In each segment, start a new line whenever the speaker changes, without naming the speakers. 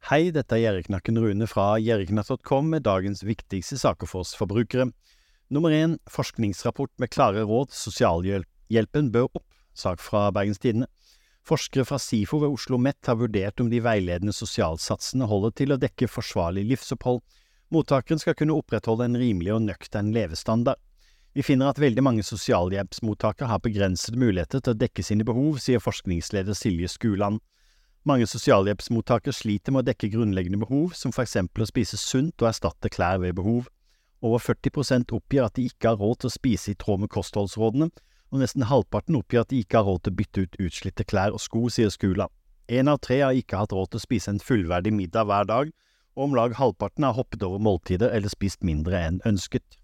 Hei, dette er Gjerriknakken Rune fra gjerriknatt.com med dagens viktigste saker for oss forbrukere. Nummer 1. Forskningsrapport med klare råd. Sosialhjelpen bør opp. Sak fra Bergens Tidende. Forskere fra SIFO ved Oslo Met har vurdert om de veiledende sosialsatsene holder til å dekke forsvarlig livsopphold. Mottakeren skal kunne opprettholde en rimelig og nøktern levestandard. Vi finner at veldig mange sosialhjelpsmottakere har begrensede muligheter til å dekke sine behov, sier forskningsleder Silje Skuland. Mange sosialhjelpsmottakere sliter med å dekke grunnleggende behov, som for eksempel å spise sunt og erstatte klær ved behov. Over 40% oppgir at de ikke har råd til å spise i tråd med kostholdsrådene, og nesten halvparten oppgir at de ikke har råd til å bytte ut utslitte klær og sko, sier Skuland. 1 av 3 har ikke hatt råd til å spise en fullverdig middag hver dag, og om lag halvparten har hoppet over måltider eller spist mindre enn ønsket.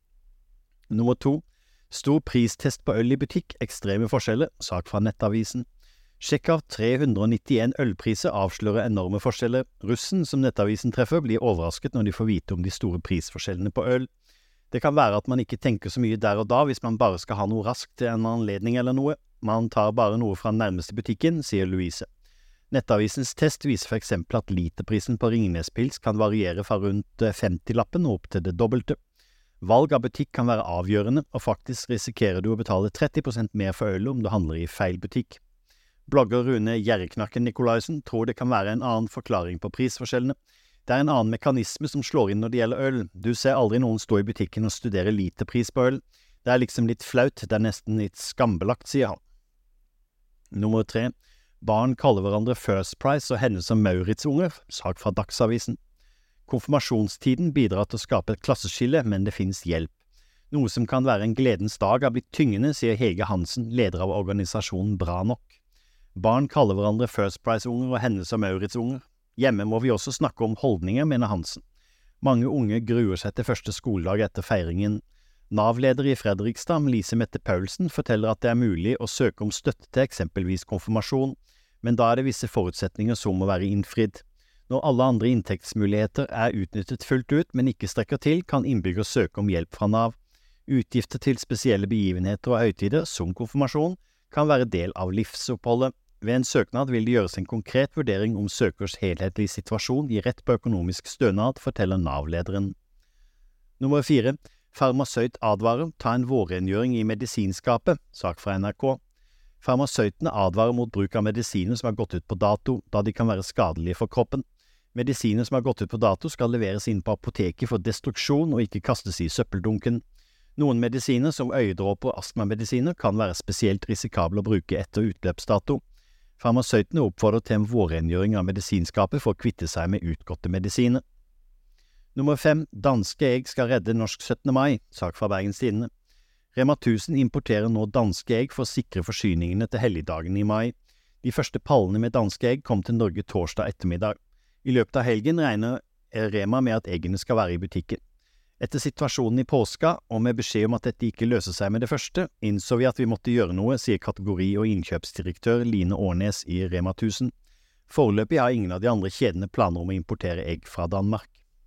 Nummer 2. Stor pristest på øl i butikk, ekstreme forskjeller, sak fra Nettavisen. Sjekk av 391 ølpriser avslører enorme forskjeller. Russen, som Nettavisen treffer, blir overrasket når de får vite om de store prisforskjellene på øl. Det kan være at man ikke tenker så mye der og da hvis man bare skal ha noe raskt til en anledning eller noe. Man tar bare noe fra den nærmeste butikken, sier Louise. Nettavisens test viser for eksempel at literprisen på Ringnes-pils kan variere fra rundt 50-lappen og opp til det dobbelte. Valg av butikk kan være avgjørende, og faktisk risikerer du å betale 30% mer for øl om du handler i feil butikk. Blogger Rune Gjerriknakken Nikolaisen tror det kan være en annen forklaring på prisforskjellene. Det er en annen mekanisme som slår inn når det gjelder øl. Du ser aldri noen stå i butikken og studere literpris på øl. Det er liksom litt flaut, det er nesten litt skambelagt, sier han. Nummer 3. Barn kaller hverandre First Price og Hennes og Maurits-unger, sak fra Dagsavisen. Konfirmasjonstiden bidrar til å skape et klasseskille, men det finnes hjelp. Noe som kan være en gledens dag har blitt tyngende, sier Hege Hansen, leder av organisasjonen Bra Nok. Barn kaller hverandre First Price-unger og Hennes og Maurits-unger. Hjemme må vi også snakke om holdninger, mener Hansen. Mange unge gruer seg til første skoledag etter feiringen. Nav-leder i Fredrikstad, Lise Mette Paulsen, forteller at det er mulig å søke om støtte til eksempelvis konfirmasjon, men da er det visse forutsetninger som må være innfridd. Når alle andre inntektsmuligheter er utnyttet fullt ut, men ikke strekker til, kan innbygger søke om hjelp fra Nav. Utgifter til spesielle begivenheter og høytider, som konfirmasjon, kan være del av livsoppholdet. Ved en søknad vil det gjøres en konkret vurdering om søkers helhetlige situasjon gir rett på økonomisk stønad, forteller Nav-lederen. Nummer 4. Farmasøyt advarer, ta en vårrengjøring i medisinskapet, sak fra NRK. Farmasøytene advarer mot bruk av medisiner som har gått ut på dato, da de kan være skadelige for kroppen. Medisiner som har gått ut på dato skal leveres inn på apoteket for destruksjon og ikke kastes i søppeldunken. Noen medisiner, som øyedråper og astmamedisiner, kan være spesielt risikable å bruke etter utløpsdato. Farmasøytene oppfordrer til en vårrengjøring av medisinskapet for å kvitte seg med utgåtte medisiner. Nummer 5. Danske egg skal redde norsk 17. mai, sak fra Bergens Tidende. Rema 1000 importerer nå danske egg for å sikre forsyningene til helligdagen i mai. De første pallene med danske egg kom til Norge torsdag ettermiddag. I løpet av helgen regner Rema med at eggene skal være i butikken. Etter situasjonen i påska, og med beskjed om at dette ikke løser seg med det første, innså vi at vi måtte gjøre noe, sier kategori- og innkjøpsdirektør Line Årnes i Rema 1000. Foreløpig har ingen av de andre kjedene planer om å importere egg fra Danmark.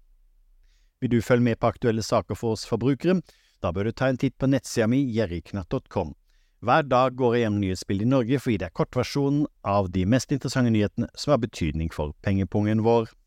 Vil du følge med på aktuelle saker for oss forbrukere? Da bør du ta en titt på nettsida mi gjerriknatt.com. Hver dag går jeg gjennom nyhetsbildet i Norge for å gi deg kortversjonen av de mest interessante nyhetene som har betydning for pengepungen vår.